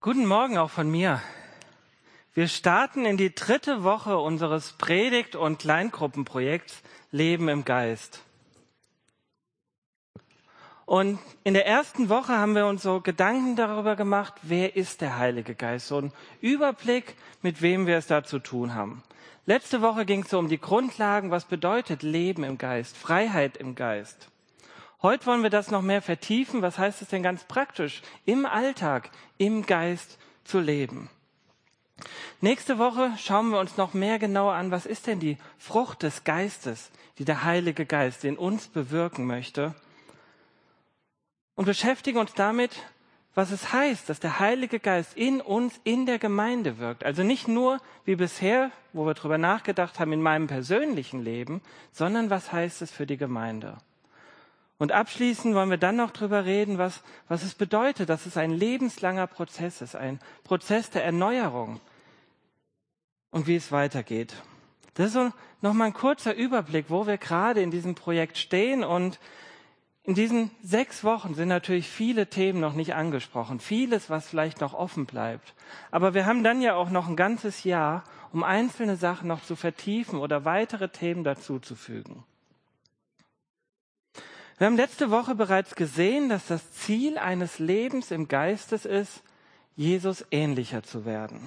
Guten Morgen auch von mir. Wir starten in die 3. Woche unseres Predigt- und Kleingruppenprojekts Leben im Geist. Und in der ersten Woche haben wir uns so Gedanken darüber gemacht, wer ist der Heilige Geist? So ein Überblick, mit wem wir es da zu tun haben. Letzte Woche ging es so um die Grundlagen, was bedeutet Leben im Geist, Freiheit im Geist. Heute wollen wir das noch mehr vertiefen. Was heißt es denn ganz praktisch, im Alltag, im Geist zu leben? Nächste Woche schauen wir uns noch mehr genauer an, was ist denn die Frucht des Geistes, die der Heilige Geist in uns bewirken möchte. Und beschäftigen uns damit, was es heißt, dass der Heilige Geist in uns, in der Gemeinde wirkt. Also nicht nur wie bisher, wo wir drüber nachgedacht haben, in meinem persönlichen Leben, sondern was heißt es für die Gemeinde. Und abschließend wollen wir dann noch drüber reden, was es bedeutet, dass es ein lebenslanger Prozess ist, ein Prozess der Erneuerung und wie es weitergeht. Das ist so nochmal ein kurzer Überblick, wo wir gerade in diesem Projekt stehen. Und in diesen 6 Wochen sind natürlich viele Themen noch nicht angesprochen, vieles, was vielleicht noch offen bleibt. Aber wir haben dann ja auch noch ein ganzes Jahr, um einzelne Sachen noch zu vertiefen oder weitere Themen dazuzufügen. Wir haben letzte Woche bereits gesehen, dass das Ziel eines Lebens im Geistes ist, Jesus ähnlicher zu werden.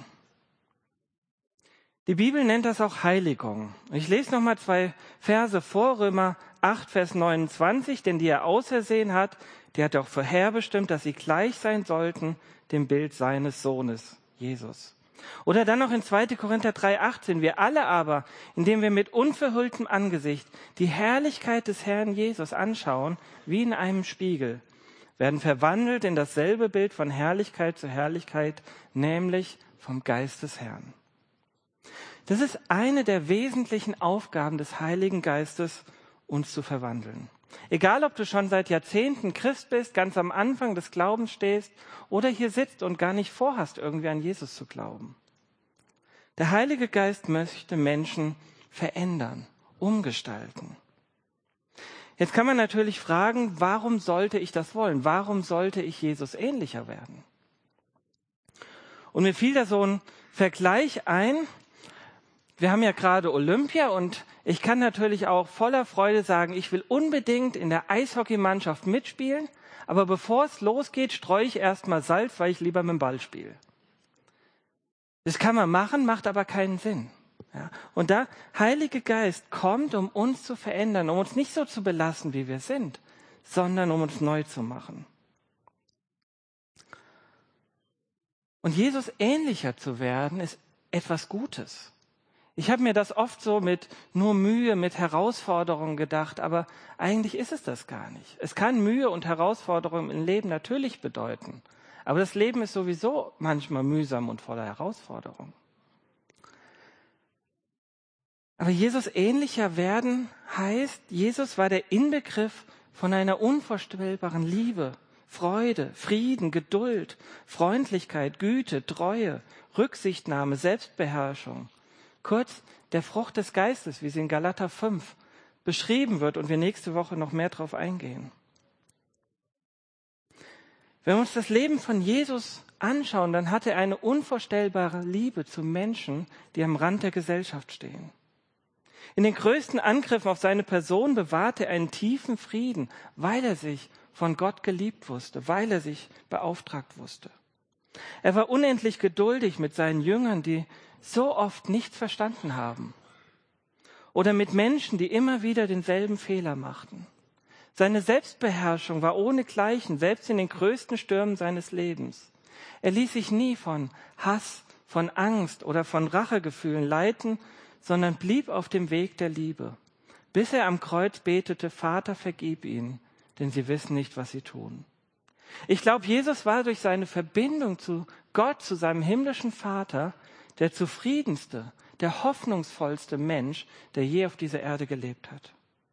Die Bibel nennt das auch Heiligung. Ich lese nochmal 2 Verse vor, Römer 8, Vers 29, denn die er ausersehen hat, die hat er auch vorherbestimmt, dass sie gleich sein sollten dem Bild seines Sohnes, Jesus. Oder dann noch in 2. Korinther 3, 18, wir alle aber, indem wir mit unverhülltem Angesicht die Herrlichkeit des Herrn Jesus anschauen, wie in einem Spiegel, werden verwandelt in dasselbe Bild von Herrlichkeit zu Herrlichkeit, nämlich vom Geist des Herrn. Das ist eine der wesentlichen Aufgaben des Heiligen Geistes, uns zu verwandeln. Egal, ob du schon seit Jahrzehnten Christ bist, ganz am Anfang des Glaubens stehst oder hier sitzt und gar nicht vorhast, irgendwie an Jesus zu glauben. Der Heilige Geist möchte Menschen verändern, umgestalten. Jetzt kann man natürlich fragen, warum sollte ich das wollen? Warum sollte ich Jesus ähnlicher werden? Und mir fiel da so ein Vergleich ein. Wir haben ja gerade Olympia und ich kann natürlich auch voller Freude sagen, ich will unbedingt in der Eishockeymannschaft mitspielen, aber bevor es losgeht, streue ich erstmal Salz, weil ich lieber mit dem Ball spiele. Das kann man machen, macht aber keinen Sinn. Ja? Und der Heilige Geist kommt, um uns zu verändern, um uns nicht so zu belassen, wie wir sind, sondern um uns neu zu machen. Und Jesus ähnlicher zu werden, ist etwas Gutes. Ich habe mir das oft so mit nur Mühe, mit Herausforderungen gedacht, aber eigentlich ist es das gar nicht. Es kann Mühe und Herausforderungen im Leben natürlich bedeuten, aber das Leben ist sowieso manchmal mühsam und voller Herausforderungen. Aber Jesus ähnlicher werden heißt, Jesus war der Inbegriff von einer unvorstellbaren Liebe, Freude, Frieden, Geduld, Freundlichkeit, Güte, Treue, Rücksichtnahme, Selbstbeherrschung. Kurz, der Frucht des Geistes, wie sie in Galater 5 beschrieben wird und wir nächste Woche noch mehr drauf eingehen. Wenn wir uns das Leben von Jesus anschauen, dann hat er eine unvorstellbare Liebe zu Menschen, die am Rand der Gesellschaft stehen. In den größten Angriffen auf seine Person bewahrte er einen tiefen Frieden, weil er sich von Gott geliebt wusste, weil er sich beauftragt wusste. Er war unendlich geduldig mit seinen Jüngern, die so oft nichts verstanden haben. Oder mit Menschen, die immer wieder denselben Fehler machten. Seine Selbstbeherrschung war ohnegleichen, selbst in den größten Stürmen seines Lebens. Er ließ sich nie von Hass, von Angst oder von Rachegefühlen leiten, sondern blieb auf dem Weg der Liebe, bis er am Kreuz betete, Vater, vergib ihnen, denn sie wissen nicht, was sie tun. Ich glaube, Jesus war durch seine Verbindung zu Gott, zu seinem himmlischen Vater, der zufriedenste, der hoffnungsvollste Mensch, der je auf dieser Erde gelebt hat.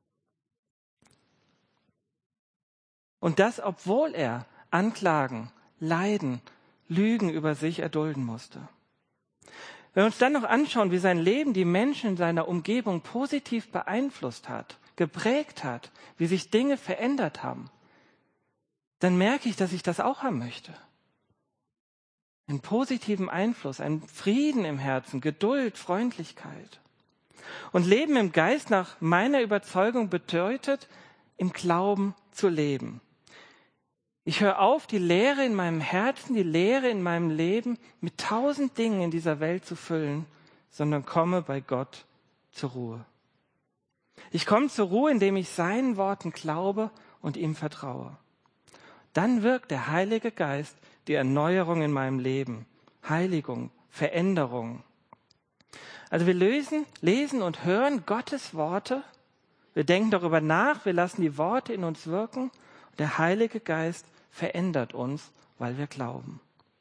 Und das, obwohl er Anklagen, Leiden, Lügen über sich erdulden musste. Wenn wir uns dann noch anschauen, wie sein Leben die Menschen in seiner Umgebung positiv beeinflusst hat, geprägt hat, wie sich Dinge verändert haben, dann merke ich, dass ich das auch haben möchte. einen positiven Einfluss, einen Frieden im Herzen, Geduld, Freundlichkeit. Und Leben im Geist nach meiner Überzeugung bedeutet, im Glauben zu leben. Ich höre auf, die Leere in meinem Herzen, die Leere in meinem Leben mit 1000 Dingen in dieser Welt zu füllen, sondern komme bei Gott zur Ruhe. Ich komme zur Ruhe, indem ich seinen Worten glaube und ihm vertraue. Dann wirkt der Heilige Geist die Erneuerung in meinem Leben, Heiligung, Veränderung. Also wir lesen und hören Gottes Worte, wir denken darüber nach, wir lassen die Worte in uns wirken und der Heilige Geist verändert uns, weil wir glauben.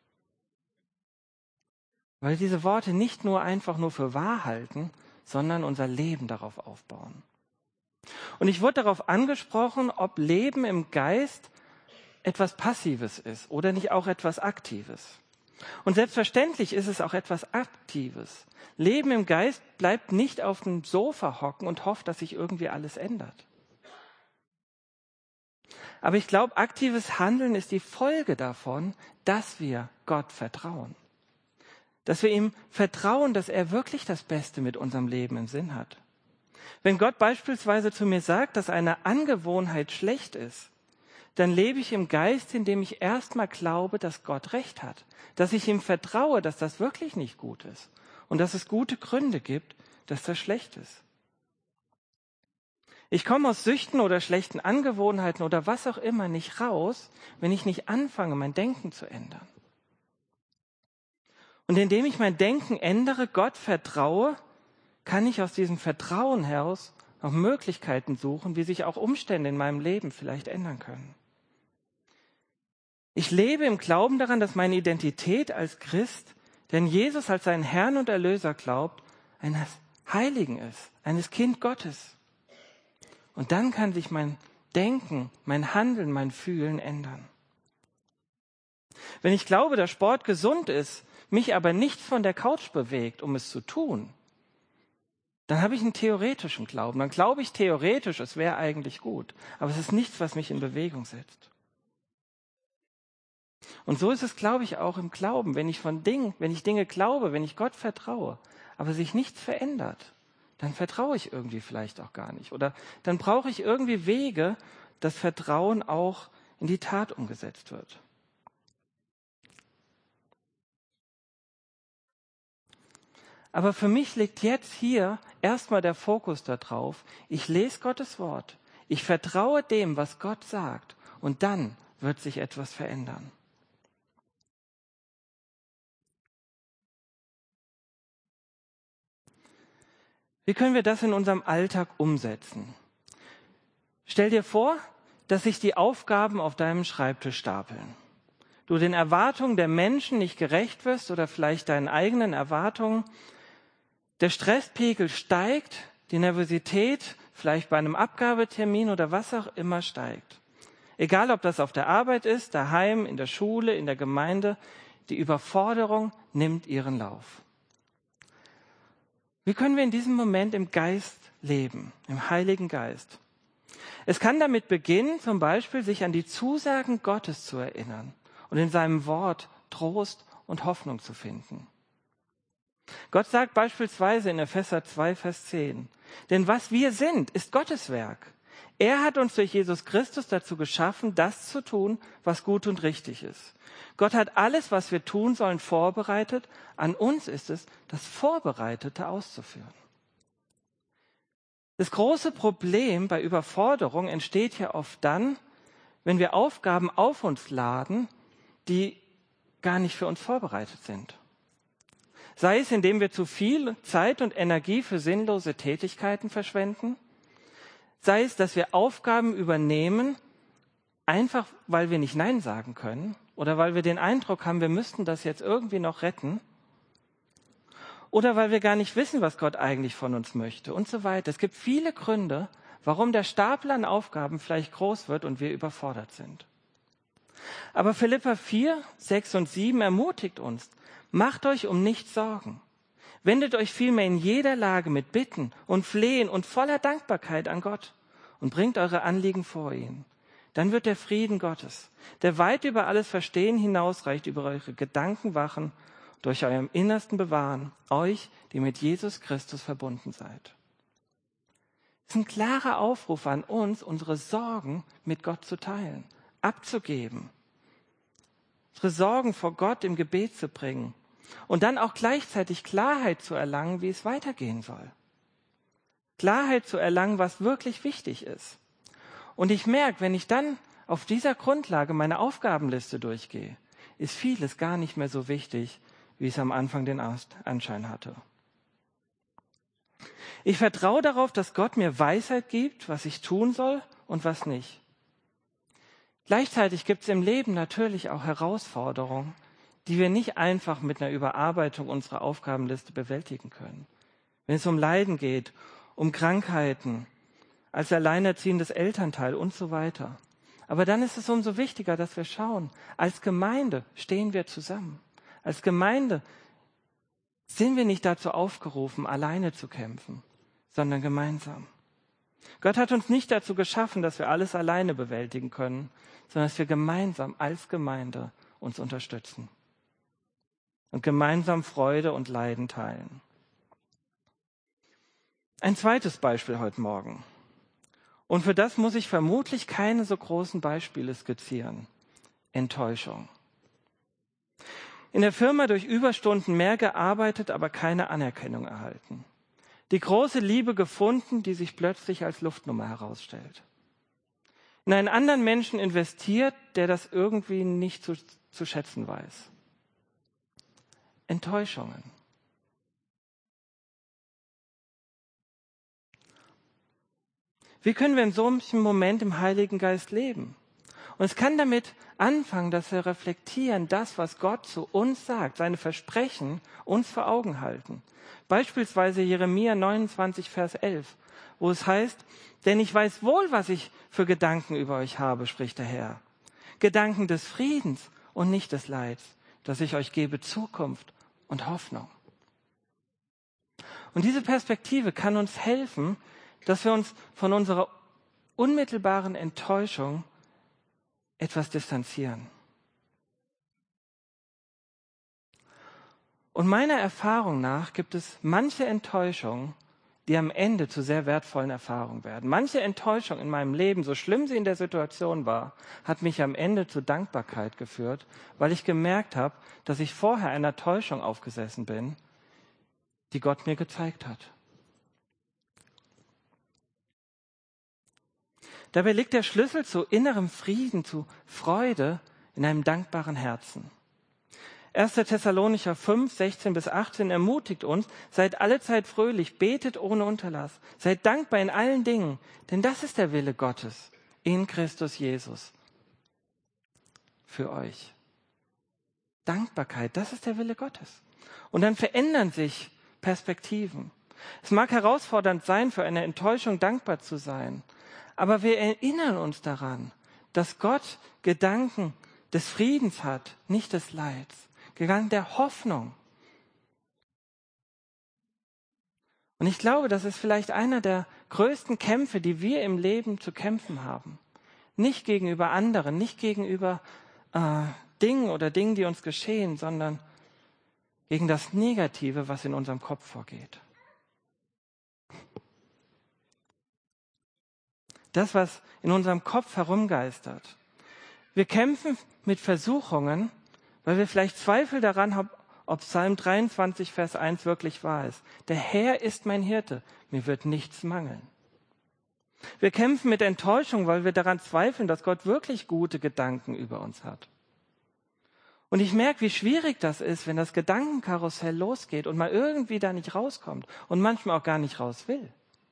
Weil diese Worte nicht einfach nur für wahr halten, sondern unser Leben darauf aufbauen. Und ich wurde darauf angesprochen, ob Leben im Geist etwas Passives ist oder nicht auch etwas Aktives. Und selbstverständlich ist es auch etwas Aktives. Leben im Geist bleibt nicht auf dem Sofa hocken und hofft, dass sich irgendwie alles ändert. Aber ich glaube, aktives Handeln ist die Folge davon, dass wir Gott vertrauen. Dass wir ihm vertrauen, dass er wirklich das Beste mit unserem Leben im Sinn hat. Wenn Gott beispielsweise zu mir sagt, dass eine Angewohnheit schlecht ist, dann lebe ich im Geist, indem ich erstmal glaube, dass Gott recht hat. Dass ich ihm vertraue, dass das wirklich nicht gut ist. Und dass es gute Gründe gibt, dass das schlecht ist. Ich komme aus Süchten oder schlechten Angewohnheiten oder was auch immer nicht raus, wenn ich nicht anfange, mein Denken zu ändern. Und indem ich mein Denken ändere, Gott vertraue, kann ich aus diesem Vertrauen heraus noch Möglichkeiten suchen, wie sich auch Umstände in meinem Leben vielleicht ändern können. Ich lebe im Glauben daran, dass meine Identität als Christ, der an Jesus als seinen Herrn und Erlöser glaubt, eines Heiligen ist, eines Kind Gottes. Und dann kann sich mein Denken, mein Handeln, mein Fühlen ändern. Wenn ich glaube, dass Sport gesund ist, mich aber nichts von der Couch bewegt, um es zu tun, dann habe ich einen theoretischen Glauben. Dann glaube ich theoretisch, es wäre eigentlich gut. Aber es ist nichts, was mich in Bewegung setzt. Und so ist es, glaube ich, auch im Glauben. Wenn ich Dinge glaube, wenn ich Gott vertraue, aber sich nichts verändert, dann vertraue ich irgendwie vielleicht auch gar nicht. Oder dann brauche ich irgendwie Wege, dass Vertrauen auch in die Tat umgesetzt wird. Aber für mich liegt jetzt hier erstmal der Fokus darauf, ich lese Gottes Wort, ich vertraue dem, was Gott sagt, und dann wird sich etwas verändern. Wie können wir das in unserem Alltag umsetzen? Stell dir vor, dass sich die Aufgaben auf deinem Schreibtisch stapeln. Du den Erwartungen der Menschen nicht gerecht wirst oder vielleicht deinen eigenen Erwartungen. Der Stresspegel steigt, die Nervosität vielleicht bei einem Abgabetermin oder was auch immer steigt. Egal, ob das auf der Arbeit ist, daheim, in der Schule, in der Gemeinde, die Überforderung nimmt ihren Lauf. Wie können wir in diesem Moment im Geist leben, im Heiligen Geist? Es kann damit beginnen, zum Beispiel sich an die Zusagen Gottes zu erinnern und in seinem Wort Trost und Hoffnung zu finden. Gott sagt beispielsweise in Epheser 2, Vers 10, denn was wir sind, ist Gottes Werk. Er hat uns durch Jesus Christus dazu geschaffen, das zu tun, was gut und richtig ist. Gott hat alles, was wir tun sollen, vorbereitet. An uns ist es, das Vorbereitete auszuführen. Das große Problem bei Überforderung entsteht ja oft dann, wenn wir Aufgaben auf uns laden, die gar nicht für uns vorbereitet sind. Sei es, indem wir zu viel Zeit und Energie für sinnlose Tätigkeiten verschwenden, sei es, dass wir Aufgaben übernehmen, einfach weil wir nicht Nein sagen können oder weil wir den Eindruck haben, wir müssten das jetzt irgendwie noch retten oder weil wir gar nicht wissen, was Gott eigentlich von uns möchte und so weiter. Es gibt viele Gründe, warum der Stapel an Aufgaben vielleicht groß wird und wir überfordert sind. Aber Philipper 4, 6 und 7 ermutigt uns, macht euch um nichts Sorgen. Wendet euch vielmehr in jeder Lage mit Bitten und Flehen und voller Dankbarkeit an Gott und bringt eure Anliegen vor ihn. dann wird der Frieden Gottes, der weit über alles Verstehen hinausreicht, über eure Gedanken wachen, durch eurem Innersten bewahren, euch, die mit Jesus Christus verbunden seid. Es ist ein klarer Aufruf an uns, unsere Sorgen mit Gott zu teilen, abzugeben, unsere Sorgen vor Gott im Gebet zu bringen und dann auch gleichzeitig Klarheit zu erlangen, wie es weitergehen soll. Klarheit zu erlangen, was wirklich wichtig ist. Und ich merke, wenn ich dann auf dieser Grundlage meine Aufgabenliste durchgehe, ist vieles gar nicht mehr so wichtig, wie es am Anfang den Anschein hatte. Ich vertraue darauf, dass Gott mir Weisheit gibt, was ich tun soll und was nicht. Gleichzeitig gibt es im Leben natürlich auch Herausforderungen, die wir nicht einfach mit einer Überarbeitung unserer Aufgabenliste bewältigen können. Wenn es um Leiden geht, um Krankheiten, als alleinerziehendes Elternteil und so weiter. Aber dann ist es umso wichtiger, dass wir schauen, als Gemeinde stehen wir zusammen. Als Gemeinde sind wir nicht dazu aufgerufen, alleine zu kämpfen, sondern gemeinsam. Gott hat uns nicht dazu geschaffen, dass wir alles alleine bewältigen können, sondern dass wir gemeinsam als Gemeinde uns unterstützen und gemeinsam Freude und Leiden teilen. Ein zweites Beispiel heute Morgen. Und für das muss ich vermutlich keine so großen Beispiele skizzieren. Enttäuschung. In der Firma durch Überstunden mehr gearbeitet, aber keine Anerkennung erhalten. Die große Liebe gefunden, die sich plötzlich als Luftnummer herausstellt. In einen anderen Menschen investiert, der das irgendwie nicht zu schätzen weiß. Enttäuschungen. Wie können wir in so einem Moment im Heiligen Geist leben? Und es kann damit anfangen, dass wir reflektieren, das, was Gott zu uns sagt, seine Versprechen uns vor Augen halten. Beispielsweise Jeremia 29, Vers 11, wo es heißt, denn ich weiß wohl, was ich für Gedanken über euch habe, spricht der Herr. Gedanken des Friedens und nicht des Leids, dass ich euch gebe Zukunft und Hoffnung. Und diese Perspektive kann uns helfen, dass wir uns von unserer unmittelbaren Enttäuschung etwas distanzieren. Und meiner Erfahrung nach gibt es manche Enttäuschungen, die am Ende zu sehr wertvollen Erfahrungen werden. Manche Enttäuschung in meinem Leben, so schlimm sie in der Situation war, hat mich am Ende zu Dankbarkeit geführt, weil ich gemerkt habe, dass ich vorher einer Täuschung aufgesessen bin, die Gott mir gezeigt hat. Dabei liegt der Schlüssel zu innerem Frieden, zu Freude in einem dankbaren Herzen. 1. Thessalonicher 5, 16-18 ermutigt uns, seid allezeit fröhlich, betet ohne Unterlass, seid dankbar in allen Dingen, denn das ist der Wille Gottes in Christus Jesus für euch. Dankbarkeit, das ist der Wille Gottes. Und dann verändern sich Perspektiven. Es mag herausfordernd sein, für eine Enttäuschung dankbar zu sein, aber wir erinnern uns daran, dass Gott Gedanken des Friedens hat, nicht des Leids. Gedanken der Hoffnung. Und ich glaube, das ist vielleicht einer der größten Kämpfe, die wir im Leben zu kämpfen haben. Nicht gegenüber anderen, nicht gegenüber Dingen, die uns geschehen, sondern gegen das Negative, was in unserem Kopf vorgeht. Das, was in unserem Kopf herumgeistert. Wir kämpfen mit Versuchungen, weil wir vielleicht Zweifel daran haben, ob Psalm 23, Vers 1 wirklich wahr ist. Der Herr ist mein Hirte, mir wird nichts mangeln. Wir kämpfen mit Enttäuschung, weil wir daran zweifeln, dass Gott wirklich gute Gedanken über uns hat. Und ich merke, wie schwierig das ist, wenn das Gedankenkarussell losgeht und man irgendwie da nicht rauskommt und manchmal auch gar nicht raus will.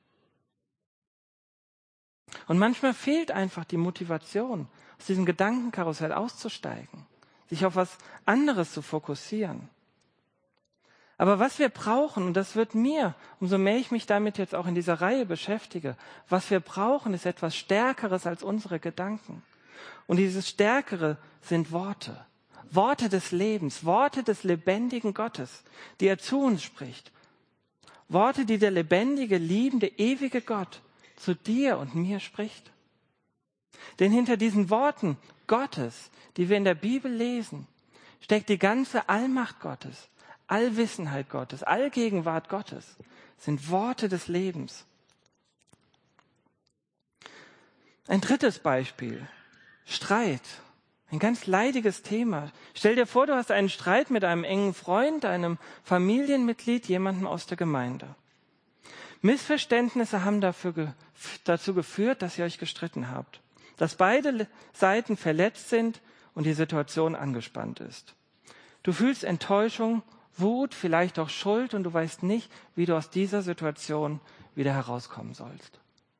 Und manchmal fehlt einfach die Motivation, aus diesem Gedankenkarussell auszusteigen, sich auf was anderes zu fokussieren. Aber was wir brauchen, und das wird mir, umso mehr ich mich damit jetzt auch in dieser Reihe beschäftige, was wir brauchen, ist etwas Stärkeres als unsere Gedanken. Und dieses Stärkere sind Worte. Worte des Lebens, Worte des lebendigen Gottes, die er zu uns spricht. Worte, die der lebendige, liebende, ewige Gott zu dir und mir spricht. Denn hinter diesen Worten Gottes, die wir in der Bibel lesen, steckt die ganze Allmacht Gottes, Allwissenheit Gottes, Allgegenwart Gottes, sind Worte des Lebens. Ein drittes Beispiel, Streit, ein ganz leidiges Thema. Stell dir vor, du hast einen Streit mit einem engen Freund, einem Familienmitglied, jemandem aus der Gemeinde. Missverständnisse haben dazu geführt, dass ihr euch gestritten habt, dass beide Seiten verletzt sind und die Situation angespannt ist. Du fühlst Enttäuschung, Wut, vielleicht auch Schuld und du weißt nicht, wie du aus dieser Situation wieder herauskommen sollst.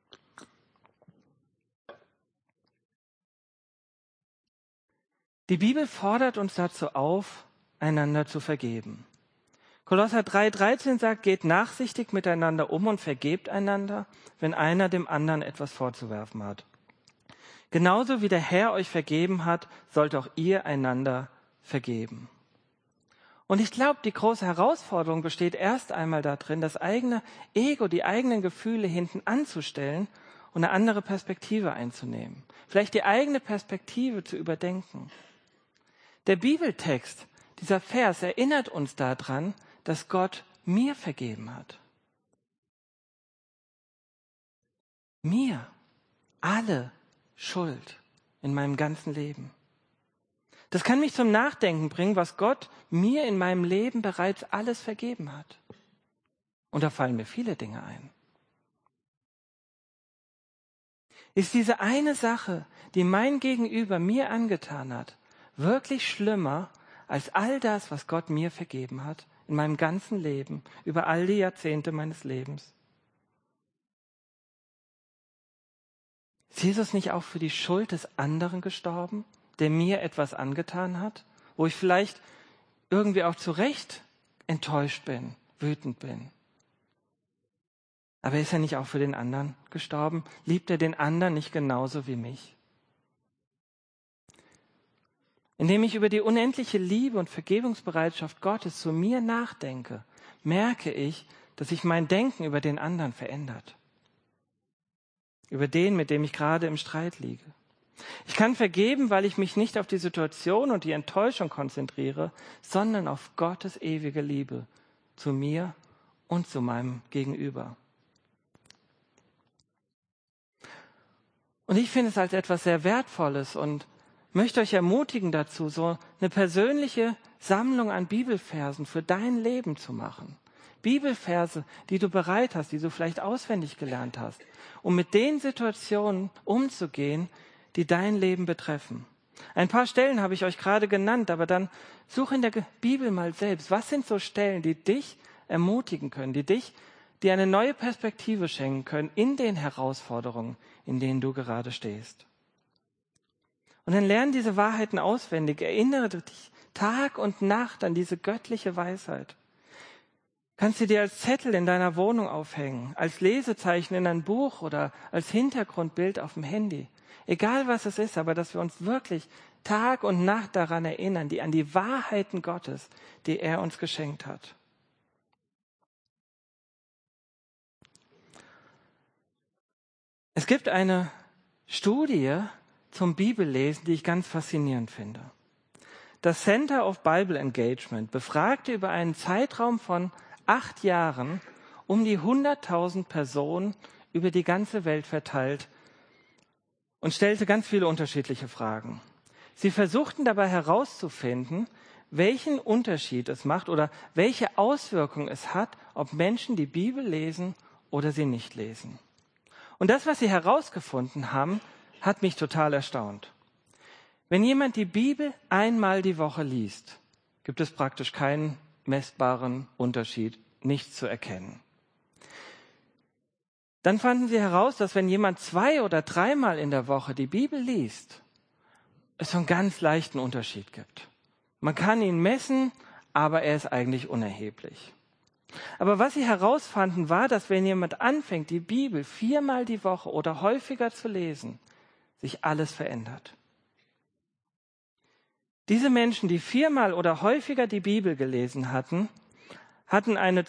Die Bibel fordert uns dazu auf, einander zu vergeben. Kolosser 3,13 sagt, geht nachsichtig miteinander um und vergebt einander, wenn einer dem anderen etwas vorzuwerfen hat. Genauso wie der Herr euch vergeben hat, sollt auch ihr einander vergeben. Und ich glaube, die große Herausforderung besteht erst einmal darin, das eigene Ego, die eigenen Gefühle hinten anzustellen und eine andere Perspektive einzunehmen. Vielleicht die eigene Perspektive zu überdenken. Der Bibeltext, dieser Vers, erinnert uns daran, dass Gott mir vergeben hat. Mir alle Schuld in meinem ganzen Leben. Das kann mich zum Nachdenken bringen, was Gott mir in meinem Leben bereits alles vergeben hat. Und da fallen mir viele Dinge ein. Ist diese eine Sache, die mein Gegenüber mir angetan hat, wirklich schlimmer als all das, was Gott mir vergeben hat in meinem ganzen Leben, über all die Jahrzehnte meines Lebens? Ist Jesus nicht auch für die Schuld des anderen gestorben, der mir etwas angetan hat, wo ich vielleicht irgendwie auch zu Recht enttäuscht bin, wütend bin? Aber ist er nicht auch für den anderen gestorben? Liebt er den anderen nicht genauso wie mich? Indem ich über die unendliche Liebe und Vergebungsbereitschaft Gottes zu mir nachdenke, merke ich, dass sich mein Denken über den anderen verändert. Über den, mit dem ich gerade im Streit liege. Ich kann vergeben, weil ich mich nicht auf die Situation und die Enttäuschung konzentriere, sondern auf Gottes ewige Liebe zu mir und zu meinem Gegenüber. Und ich finde es als etwas sehr Wertvolles und möchte euch ermutigen dazu, so eine persönliche Sammlung an Bibelversen für dein Leben zu machen. Bibelverse, die du bereit hast, die du vielleicht auswendig gelernt hast, um mit den Situationen umzugehen, die dein Leben betreffen. Ein paar Stellen habe ich euch gerade genannt, aber dann such in der Bibel mal selbst. Was sind so Stellen, die dich ermutigen können, die eine neue Perspektive schenken können in den Herausforderungen, in denen du gerade stehst? Und dann lerne diese Wahrheiten auswendig. Erinnere dich Tag und Nacht an diese göttliche Weisheit. Kannst du dir als Zettel in deiner Wohnung aufhängen, als Lesezeichen in ein Buch oder als Hintergrundbild auf dem Handy. Egal was es ist, aber dass wir uns wirklich Tag und Nacht daran erinnern, an die Wahrheiten Gottes, die er uns geschenkt hat. Es gibt eine Studie zum Bibellesen, die ich ganz faszinierend finde. Das Center of Bible Engagement befragte über einen Zeitraum von 8 Jahren um die 100.000 Personen über die ganze Welt verteilt und stellte ganz viele unterschiedliche Fragen. Sie versuchten dabei herauszufinden, welchen Unterschied es macht oder welche Auswirkungen es hat, ob Menschen die Bibel lesen oder sie nicht lesen. Und das, was sie herausgefunden haben, hat mich total erstaunt. Wenn jemand die Bibel einmal die Woche liest, gibt es praktisch keinen messbaren Unterschied, nichts zu erkennen. Dann fanden sie heraus, dass wenn jemand 2 oder 3-mal in der Woche die Bibel liest, es so einen ganz leichten Unterschied gibt. Man kann ihn messen, aber er ist eigentlich unerheblich. Aber was sie herausfanden, war, dass wenn jemand anfängt, die Bibel 4-mal die Woche oder häufiger zu lesen, sich alles verändert. Diese Menschen, die 4-mal oder häufiger die Bibel gelesen hatten, hatten eine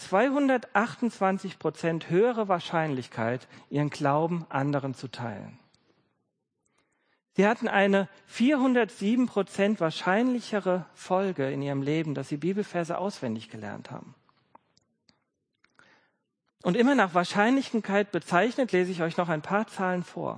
228% höhere Wahrscheinlichkeit, ihren Glauben anderen zu teilen. Sie hatten eine 407% wahrscheinlichere Folge in ihrem Leben, dass sie Bibelverse auswendig gelernt haben. Und immer nach Wahrscheinlichkeit bezeichnet, lese ich euch noch ein paar Zahlen vor.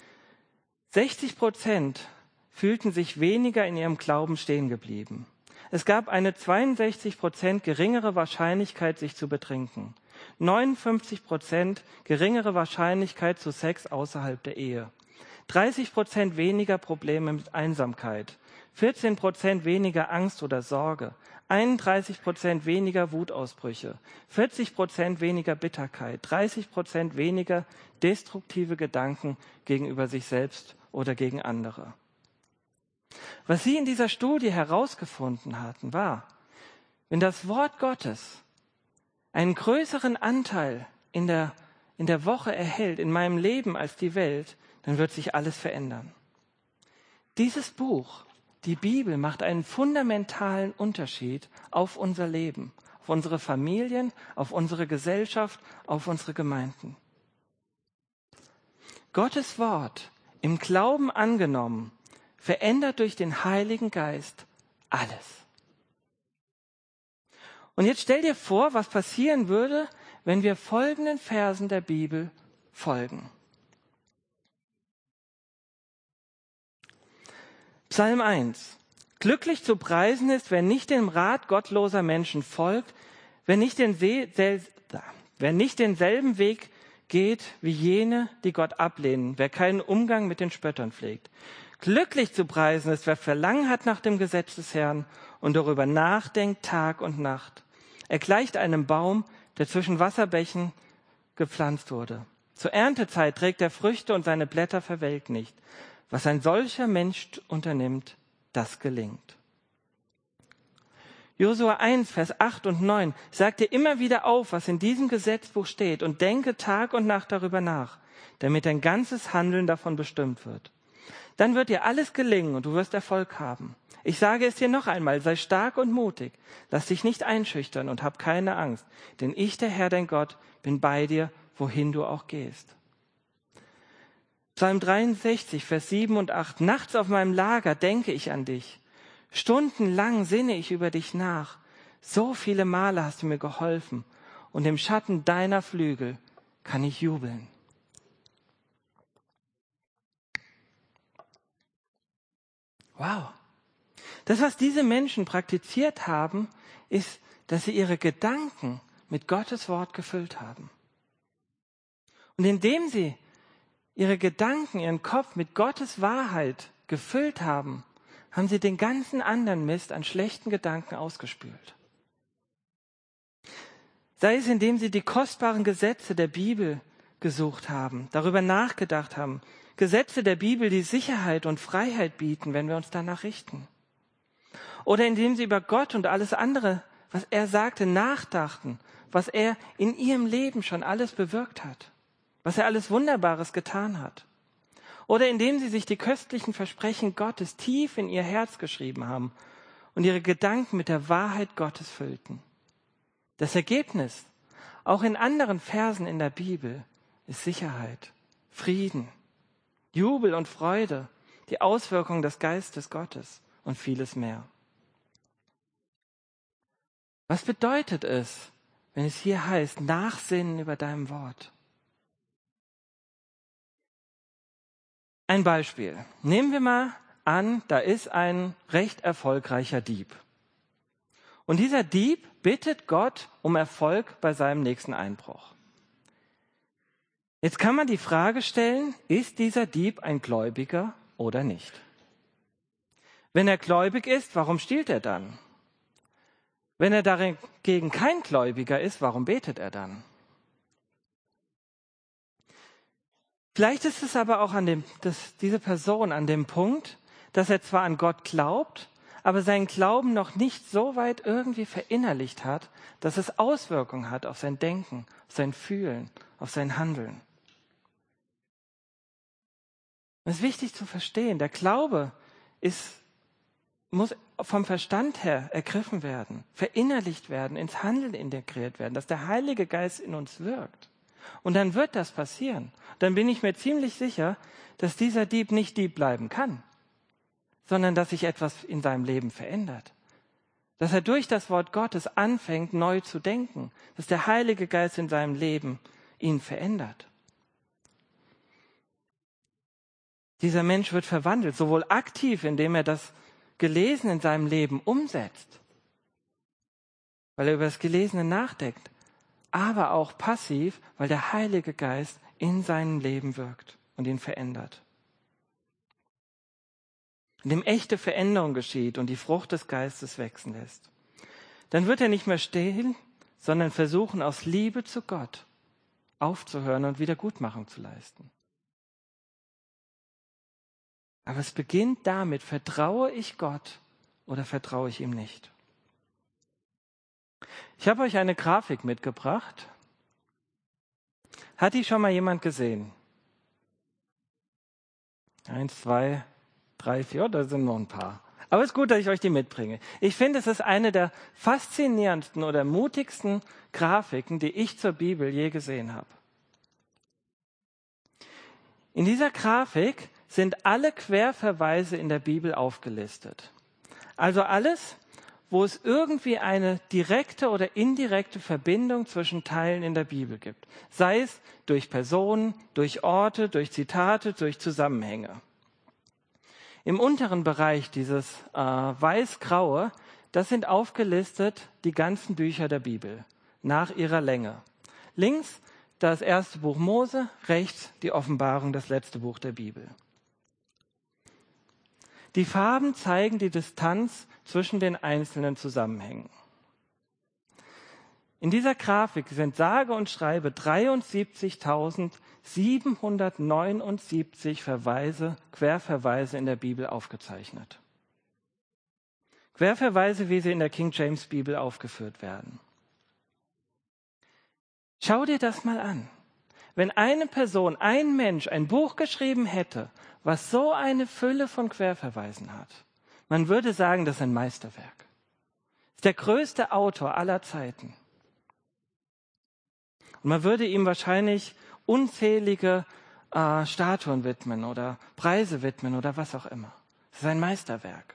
60% fühlten sich weniger in ihrem Glauben stehen geblieben. Es gab eine 62% geringere Wahrscheinlichkeit, sich zu betrinken. 59% geringere Wahrscheinlichkeit zu Sex außerhalb der Ehe. 30% weniger Probleme mit Einsamkeit. 14% weniger Angst oder Sorge. 31% weniger Wutausbrüche. 40% weniger Bitterkeit. 30% weniger destruktive Gedanken gegenüber sich selbst oder gegen andere. Was sie in dieser Studie herausgefunden hatten, war, wenn das Wort Gottes einen größeren Anteil in der Woche erhält, in meinem Leben als die Welt, dann wird sich alles verändern. Dieses Buch, die Bibel, macht einen fundamentalen Unterschied auf unser Leben, auf unsere Familien, auf unsere Gesellschaft, auf unsere Gemeinden. Gottes Wort, im Glauben angenommen, verändert durch den Heiligen Geist alles. Und jetzt stell dir vor, was passieren würde, wenn wir folgenden Versen der Bibel folgen. Psalm 1. Glücklich zu preisen ist, wer nicht dem Rat gottloser Menschen folgt, wer nicht denselben Weg geht wie jene, die Gott ablehnen, wer keinen Umgang mit den Spöttern pflegt. Glücklich zu preisen ist, wer Verlangen hat nach dem Gesetz des Herrn und darüber nachdenkt Tag und Nacht. Er gleicht einem Baum, der zwischen Wasserbächen gepflanzt wurde. Zur Erntezeit trägt er Früchte und seine Blätter verwelken nicht. Was ein solcher Mensch unternimmt, das gelingt. Josua 1, Vers 8 und 9 sagt dir immer wieder auf, was in diesem Gesetzbuch steht und denke Tag und Nacht darüber nach, damit dein ganzes Handeln davon bestimmt wird. Dann wird dir alles gelingen und du wirst Erfolg haben. Ich sage es dir noch einmal, sei stark und mutig, lass dich nicht einschüchtern und hab keine Angst, denn ich, der Herr, dein Gott, bin bei dir, wohin du auch gehst. Psalm 63, Vers 7 und 8. Nachts auf meinem Lager denke ich an dich. Stundenlang sinne ich über dich nach. So viele Male hast du mir geholfen und im Schatten deiner Flügel kann ich jubeln. Wow. Das, was diese Menschen praktiziert haben, ist, dass sie ihre Gedanken mit Gottes Wort gefüllt haben. Und indem sie ihre Gedanken, ihren Kopf mit Gottes Wahrheit gefüllt haben, haben sie den ganzen anderen Mist an schlechten Gedanken ausgespült. Sei es, indem sie die kostbaren Gesetze der Bibel gesucht haben, darüber nachgedacht haben, Gesetze der Bibel, die Sicherheit und Freiheit bieten, wenn wir uns danach richten. Oder indem sie über Gott und alles andere, was er sagte, nachdachten, was er in ihrem Leben schon alles bewirkt hat, was er alles Wunderbares getan hat. Oder indem sie sich die köstlichen Versprechen Gottes tief in ihr Herz geschrieben haben und ihre Gedanken mit der Wahrheit Gottes füllten. Das Ergebnis, auch in anderen Versen in der Bibel, ist Sicherheit, Frieden, Jubel und Freude, die Auswirkungen des Geistes Gottes und vieles mehr. Was bedeutet es, wenn es hier heißt, nachsinnen über deinem Wort? Ein Beispiel. Nehmen wir mal an, da ist ein recht erfolgreicher Dieb. Und dieser Dieb bittet Gott um Erfolg bei seinem nächsten Einbruch. Jetzt kann man die Frage stellen, ist dieser Dieb ein Gläubiger oder nicht? Wenn er gläubig ist, warum stiehlt er dann? Wenn er dagegen kein Gläubiger ist, warum betet er dann? Vielleicht ist es aber auch diese Person an dem Punkt, dass er zwar an Gott glaubt, aber seinen Glauben noch nicht so weit irgendwie verinnerlicht hat, dass es Auswirkungen hat auf sein Denken, auf sein Fühlen, auf sein Handeln. Es ist wichtig zu verstehen, der Glaube muss vom Verstand her ergriffen werden, verinnerlicht werden, ins Handeln integriert werden, dass der Heilige Geist in uns wirkt. Und dann wird das passieren. Dann bin ich mir ziemlich sicher, dass dieser Dieb nicht Dieb bleiben kann, sondern dass sich etwas in seinem Leben verändert. Dass er durch das Wort Gottes anfängt, neu zu denken. Dass der Heilige Geist in seinem Leben ihn verändert. Dieser Mensch wird verwandelt, sowohl aktiv, indem er das Gelesene in seinem Leben umsetzt, weil er über das Gelesene nachdenkt, aber auch passiv, weil der Heilige Geist in seinem Leben wirkt und ihn verändert. Indem echte Veränderung geschieht und die Frucht des Geistes wachsen lässt. Dann wird er nicht mehr stehlen, sondern versuchen, aus Liebe zu Gott aufzuhören und Wiedergutmachung zu leisten. Aber es beginnt damit, vertraue ich Gott oder vertraue ich ihm nicht? Ich habe euch eine Grafik mitgebracht. Hat die schon mal jemand gesehen? 1, 2, 3, 4, da sind noch ein paar. Aber es ist gut, dass ich euch die mitbringe. Ich finde, es ist eine der faszinierendsten oder mutigsten Grafiken, die ich zur Bibel je gesehen habe. In dieser Grafik sind alle Querverweise in der Bibel aufgelistet. Also alles, wo es irgendwie eine direkte oder indirekte Verbindung zwischen Teilen in der Bibel gibt. Sei es durch Personen, durch Orte, durch Zitate, durch Zusammenhänge. Im unteren Bereich dieses weiß-graue, das sind aufgelistet die ganzen Bücher der Bibel nach ihrer Länge. Links das erste Buch Mose, rechts die Offenbarung, das letzte Buch der Bibel. Die Farben zeigen die Distanz zwischen den einzelnen Zusammenhängen. In dieser Grafik sind sage und schreibe 73.779 Querverweise in der Bibel aufgezeichnet. Querverweise, wie sie in der King James Bibel aufgeführt werden. Schau dir das mal an. Wenn eine Person, ein Mensch, ein Buch geschrieben hätte, was so eine Fülle von Querverweisen hat, man würde sagen, das ist ein Meisterwerk. Das ist der größte Autor aller Zeiten. Und man würde ihm wahrscheinlich unzählige Statuen widmen oder Preise widmen oder was auch immer. Das ist ein Meisterwerk.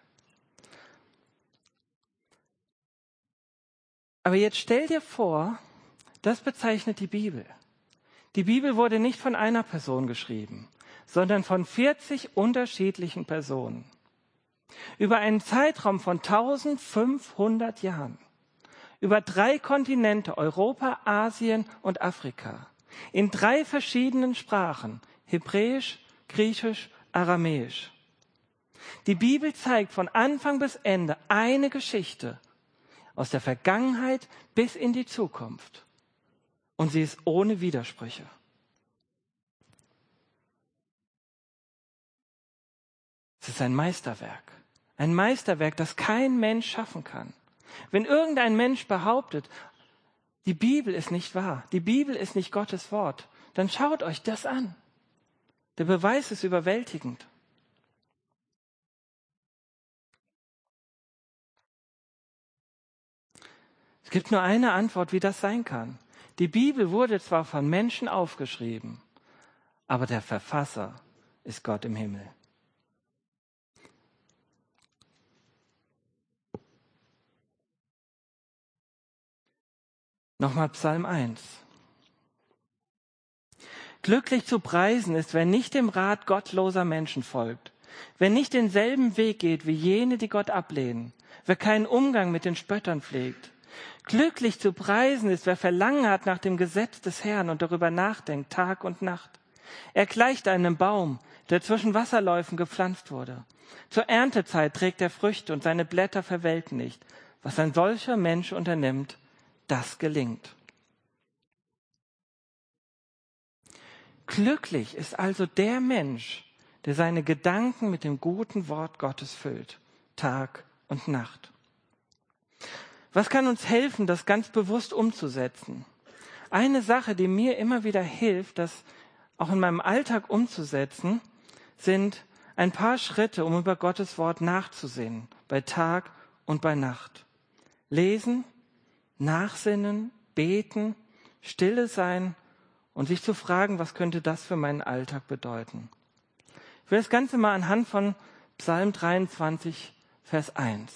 Aber jetzt stell dir vor, das bezeichnet die Bibel. Die Bibel wurde nicht von einer Person geschrieben, sondern von 40 unterschiedlichen Personen. Über einen Zeitraum von 1500 Jahren. Über 3 Kontinente, Europa, Asien und Afrika. In 3 verschiedenen Sprachen, Hebräisch, Griechisch, Aramäisch. Die Bibel zeigt von Anfang bis Ende eine Geschichte aus der Vergangenheit bis in die Zukunft. Und sie ist ohne Widersprüche. Es ist ein Meisterwerk. Ein Meisterwerk, das kein Mensch schaffen kann. Wenn irgendein Mensch behauptet, die Bibel ist nicht wahr, die Bibel ist nicht Gottes Wort, dann schaut euch das an. Der Beweis ist überwältigend. Es gibt nur eine Antwort, wie das sein kann. Die Bibel wurde zwar von Menschen aufgeschrieben, aber der Verfasser ist Gott im Himmel. Nochmal Psalm 1. Glücklich zu preisen ist, wer nicht dem Rat gottloser Menschen folgt, wer nicht denselben Weg geht wie jene, die Gott ablehnen, wer keinen Umgang mit den Spöttern pflegt. Glücklich zu preisen ist, wer Verlangen hat nach dem Gesetz des Herrn und darüber nachdenkt, Tag und Nacht. Er gleicht einem Baum, der zwischen Wasserläufen gepflanzt wurde. Zur Erntezeit trägt er Früchte und seine Blätter verwelken nicht. Was ein solcher Mensch unternimmt, das gelingt. Glücklich ist also der Mensch, der seine Gedanken mit dem guten Wort Gottes füllt, Tag und Nacht. Was kann uns helfen, das ganz bewusst umzusetzen? Eine Sache, die mir immer wieder hilft, das auch in meinem Alltag umzusetzen, sind ein paar Schritte, um über Gottes Wort nachzusinnen, bei Tag und bei Nacht. Lesen, nachsinnen, beten, stille sein und sich zu fragen, was könnte das für meinen Alltag bedeuten. Ich will das Ganze mal anhand von Psalm 23, Vers 1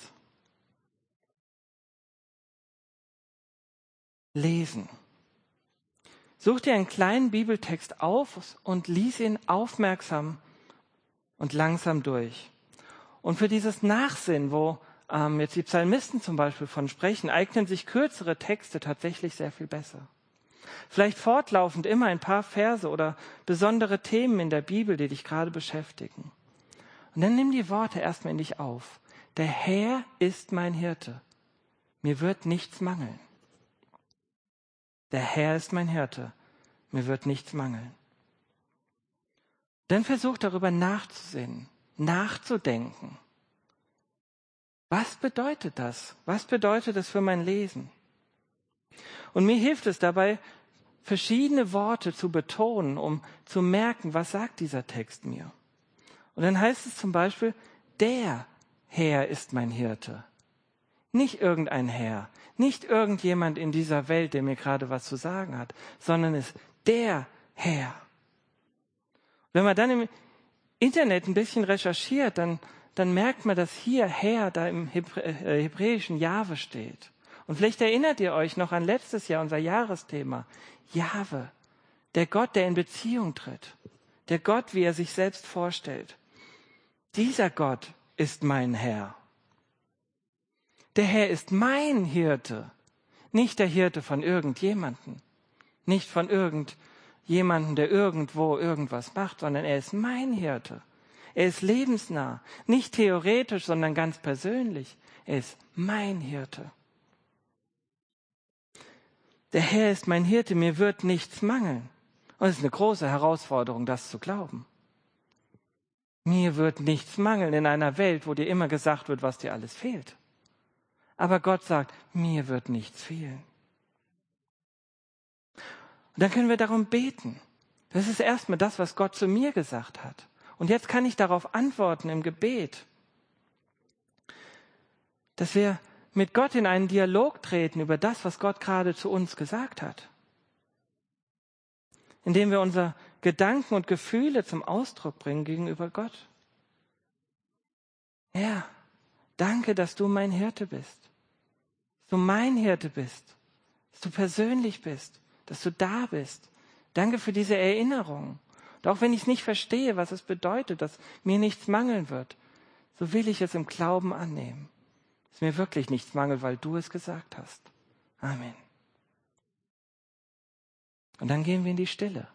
lesen. Such dir einen kleinen Bibeltext auf und lies ihn aufmerksam und langsam durch. Und für dieses Nachsinnen, wo jetzt die Psalmisten zum Beispiel von sprechen, eignen sich kürzere Texte tatsächlich sehr viel besser. Vielleicht fortlaufend immer ein paar Verse oder besondere Themen in der Bibel, die dich gerade beschäftigen. Und dann nimm die Worte erstmal in dich auf. Der Herr ist mein Hirte. Mir wird nichts mangeln. Der Herr ist mein Hirte. Mir wird nichts mangeln. Dann versuch darüber nachzusinnen, nachzudenken. Was bedeutet das? Was bedeutet das für mein Lesen? Und mir hilft es dabei, verschiedene Worte zu betonen, um zu merken, was sagt dieser Text mir. Und dann heißt es zum Beispiel, der Herr ist mein Hirte. Nicht irgendein Herr, nicht irgendjemand in dieser Welt, der mir gerade was zu sagen hat, sondern es ist der Herr. Wenn man dann im Internet ein bisschen recherchiert, dann merkt man, dass hier Herr da im hebräischen Jahwe steht. Und vielleicht erinnert ihr euch noch an letztes Jahr, unser Jahresthema. Jahwe, der Gott, der in Beziehung tritt. Der Gott, wie er sich selbst vorstellt. Dieser Gott ist mein Herr. Der Herr ist mein Hirte. Nicht der Hirte von irgendjemandem. Nicht von irgendjemandem, der irgendwo irgendwas macht, sondern er ist mein Hirte. Er ist lebensnah. Nicht theoretisch, sondern ganz persönlich. Er ist mein Hirte. Der Herr ist mein Hirte, mir wird nichts mangeln. Und es ist eine große Herausforderung, das zu glauben. Mir wird nichts mangeln in einer Welt, wo dir immer gesagt wird, was dir alles fehlt. Aber Gott sagt, mir wird nichts fehlen. Und dann können wir darum beten. Das ist erstmal das, was Gott zu mir gesagt hat. Und jetzt kann ich darauf antworten im Gebet, dass wir mit Gott in einen Dialog treten über das, was Gott gerade zu uns gesagt hat. Indem wir unsere Gedanken und Gefühle zum Ausdruck bringen gegenüber Gott. Herr, danke, dass du mein Hirte bist. Dass du mein Hirte bist. Dass du persönlich bist. Dass du da bist. Danke für diese Erinnerung. Und auch wenn ich es nicht verstehe, was es bedeutet, dass mir nichts mangeln wird, so will ich es im Glauben annehmen. Dass mir wirklich nichts mangelt, weil du es gesagt hast. Amen. Und dann gehen wir in die Stille.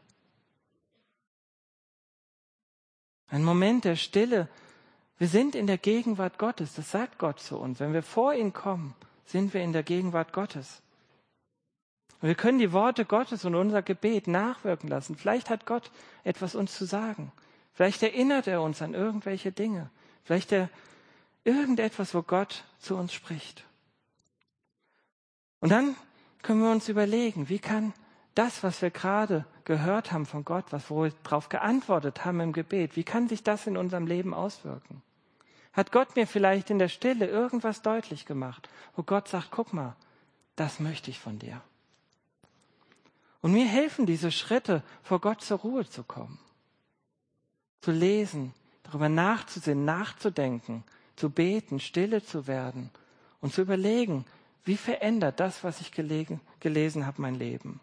Ein Moment der Stille. Wir sind in der Gegenwart Gottes. Das sagt Gott zu uns. Wenn wir vor ihn kommen, sind wir in der Gegenwart Gottes. Und wir können die Worte Gottes und unser Gebet nachwirken lassen. Vielleicht hat Gott etwas uns zu sagen. Vielleicht erinnert er uns an irgendwelche Dinge. Vielleicht irgendetwas, wo Gott zu uns spricht. Und dann können wir uns überlegen, wie kann das, was wir gerade gehört haben von Gott, wo wir darauf geantwortet haben im Gebet, wie kann sich das in unserem Leben auswirken? Hat Gott mir vielleicht in der Stille irgendwas deutlich gemacht, wo Gott sagt, guck mal, das möchte ich von dir. Und mir helfen diese Schritte, vor Gott zur Ruhe zu kommen. Zu lesen, darüber nachzusinnen, nachzudenken, zu beten, stille zu werden und zu überlegen, wie verändert das, was ich gelesen habe, mein Leben.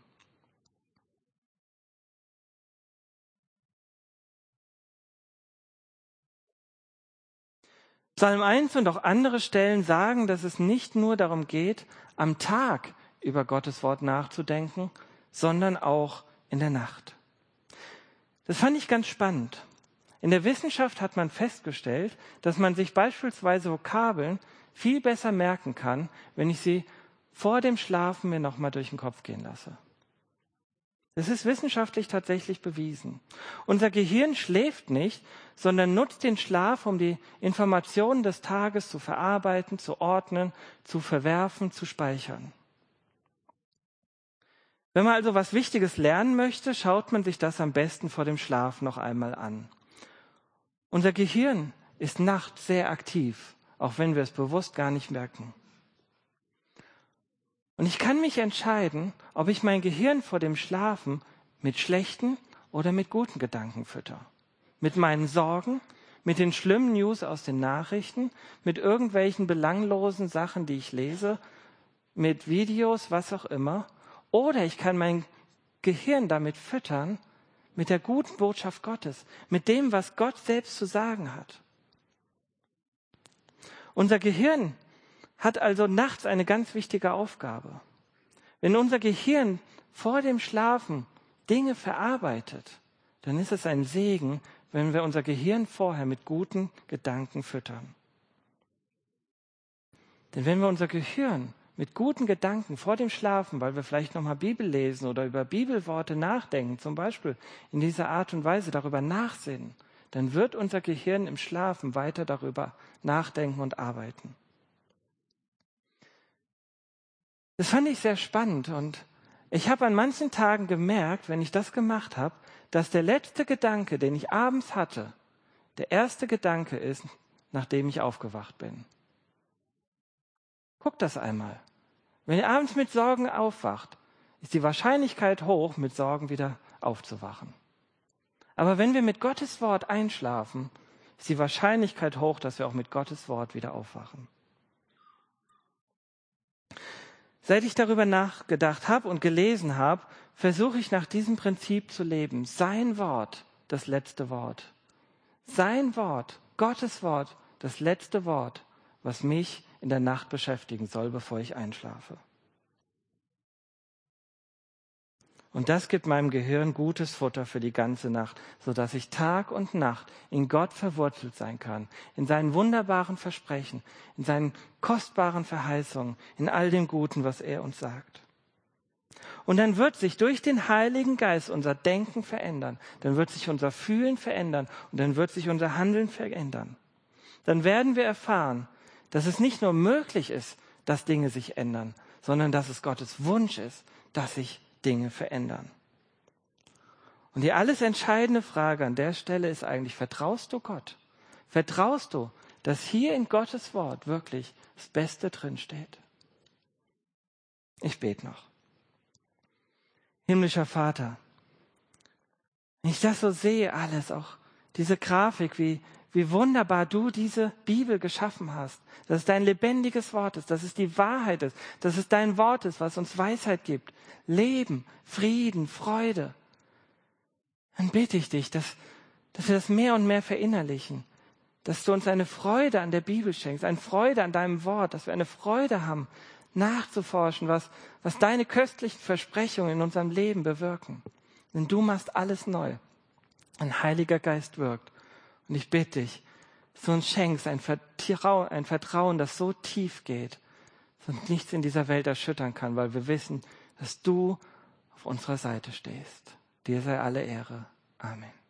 Psalm 1 und auch andere Stellen sagen, dass es nicht nur darum geht, am Tag über Gottes Wort nachzudenken, sondern auch in der Nacht. Das fand ich ganz spannend. In der Wissenschaft hat man festgestellt, dass man sich beispielsweise Vokabeln viel besser merken kann, wenn ich sie vor dem Schlafen mir nochmal durch den Kopf gehen lasse. Das ist wissenschaftlich tatsächlich bewiesen. Unser Gehirn schläft nicht, sondern nutzt den Schlaf, um die Informationen des Tages zu verarbeiten, zu ordnen, zu verwerfen, zu speichern. Wenn man also was Wichtiges lernen möchte, schaut man sich das am besten vor dem Schlaf noch einmal an. Unser Gehirn ist nachts sehr aktiv, auch wenn wir es bewusst gar nicht merken. Und ich kann mich entscheiden, ob ich mein Gehirn vor dem Schlafen mit schlechten oder mit guten Gedanken fütter. Mit meinen Sorgen, mit den schlimmen News aus den Nachrichten, mit irgendwelchen belanglosen Sachen, die ich lese, mit Videos, was auch immer. Oder ich kann mein Gehirn damit füttern, mit der guten Botschaft Gottes, mit dem, was Gott selbst zu sagen hat. Unser Gehirn hat also nachts eine ganz wichtige Aufgabe. Wenn unser Gehirn vor dem Schlafen Dinge verarbeitet, dann ist es ein Segen, wenn wir unser Gehirn vorher mit guten Gedanken füttern. Denn wenn wir unser Gehirn mit guten Gedanken vor dem Schlafen, weil wir vielleicht nochmal Bibel lesen oder über Bibelworte nachdenken, zum Beispiel in dieser Art und Weise darüber nachsinnen, dann wird unser Gehirn im Schlafen weiter darüber nachdenken und arbeiten. Das fand ich sehr spannend und ich habe an manchen Tagen gemerkt, wenn ich das gemacht habe, dass der letzte Gedanke, den ich abends hatte, der erste Gedanke ist, nachdem ich aufgewacht bin. Guck das einmal. Wenn ihr abends mit Sorgen aufwacht, ist die Wahrscheinlichkeit hoch, mit Sorgen wieder aufzuwachen. Aber wenn wir mit Gottes Wort einschlafen, ist die Wahrscheinlichkeit hoch, dass wir auch mit Gottes Wort wieder aufwachen. Seit ich darüber nachgedacht habe und gelesen habe, versuche ich nach diesem Prinzip zu leben. Sein Wort, das letzte Wort. Sein Wort, Gottes Wort, das letzte Wort, was mich in der Nacht beschäftigen soll, bevor ich einschlafe. Und das gibt meinem Gehirn gutes Futter für die ganze Nacht, sodass ich Tag und Nacht in Gott verwurzelt sein kann, in seinen wunderbaren Versprechen, in seinen kostbaren Verheißungen, in all dem Guten, was er uns sagt. Und dann wird sich durch den Heiligen Geist unser Denken verändern, dann wird sich unser Fühlen verändern und dann wird sich unser Handeln verändern. Dann werden wir erfahren, dass es nicht nur möglich ist, dass Dinge sich ändern, sondern dass es Gottes Wunsch ist, dass sich Dinge verändern. Und die alles entscheidende Frage an der Stelle ist eigentlich, vertraust du Gott? Vertraust du, dass hier in Gottes Wort wirklich das Beste drinsteht? Ich bete noch. Himmlischer Vater, wenn ich das so sehe, alles, auch diese Grafik, wie wunderbar du diese Bibel geschaffen hast, dass es dein lebendiges Wort ist, dass es die Wahrheit ist, dass es dein Wort ist, was uns Weisheit gibt, Leben, Frieden, Freude. Dann bitte ich dich, dass wir das mehr und mehr verinnerlichen, dass du uns eine Freude an der Bibel schenkst, eine Freude an deinem Wort, dass wir eine Freude haben, nachzuforschen, was deine köstlichen Versprechungen in unserem Leben bewirken. Denn du machst alles neu. Ein Heiliger Geist wirkt. Und ich bitte dich, dass du uns schenkst ein Vertrauen, das so tief geht, dass uns nichts in dieser Welt erschüttern kann, weil wir wissen, dass du auf unserer Seite stehst. Dir sei alle Ehre. Amen.